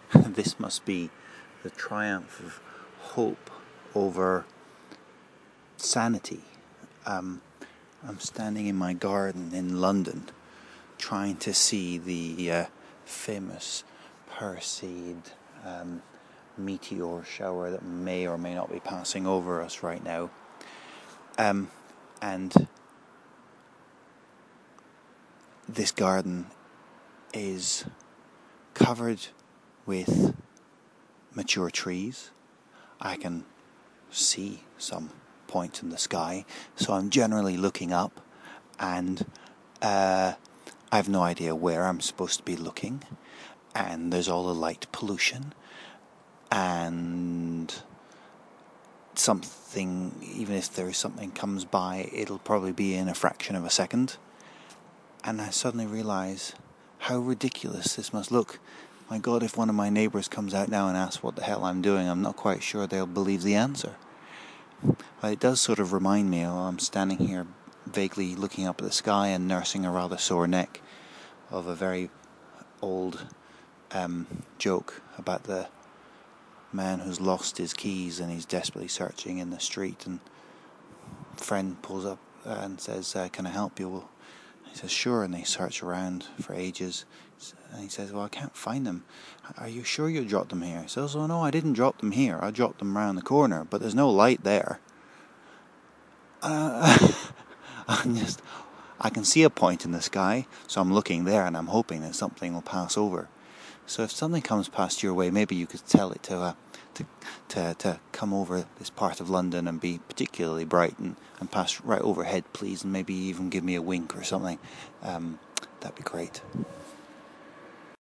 This must be the triumph of hope over sanity. I'm standing in my garden in London, trying to see the famous Perseid meteor shower that may or may not be passing over us right now. And this garden is covered with mature trees. I can see some point in the sky, so I'm generally looking up, and I have no idea where I'm supposed to be looking, and there's all the light pollution, and something, even if there is something comes by, it'll probably be in a fraction of a second, and I suddenly realise how ridiculous this must look. My God, if one of my neighbours comes out now and asks what the hell I'm doing, I'm not quite sure they'll believe the answer. But it does sort of remind me, I'm standing here vaguely looking up at the sky and nursing a rather sore neck, of a very old joke about the man who's lost his keys and he's desperately searching in the street, and a friend pulls up and says, can I help you? Well, he says, sure, and they search around for ages, and he says, well, I can't find them. Are you sure you dropped them here? He says, oh no, I didn't drop them here, I dropped them round the corner, but there's no light there. I can see a point in the sky, so I'm looking there and I'm hoping that something will pass over. So if something comes past your way, maybe you could tell it to come over this part of London and be particularly bright and pass right overhead, please, and maybe even give me a wink or something. That'd be great.